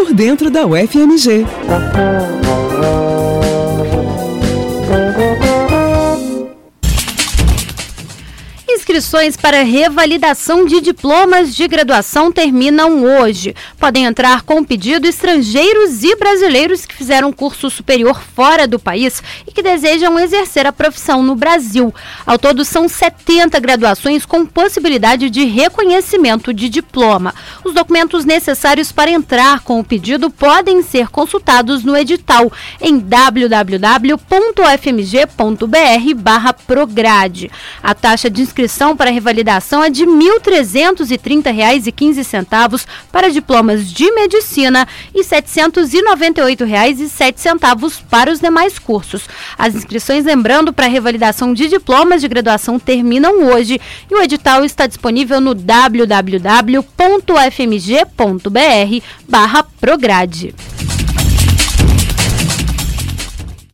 por dentro da UFMG. Inscrições para revalidação de diplomas de graduação terminam hoje. Podem entrar com pedido estrangeiros e brasileiros que fizeram curso superior fora do país e que desejam exercer a profissão no Brasil. Ao todo, são 70 graduações com possibilidade de reconhecimento de diploma. Os documentos necessários para entrar com o pedido podem ser consultados no edital em www.fmg.br/prograde. A taxa de inscrição para revalidação é de R$ 1.330,15 para diplomas de medicina e R$ 798,07 para os demais cursos. As inscrições, lembrando, para revalidação de diplomas de graduação terminam hoje e o edital está disponível no www.fmg.br/prograde.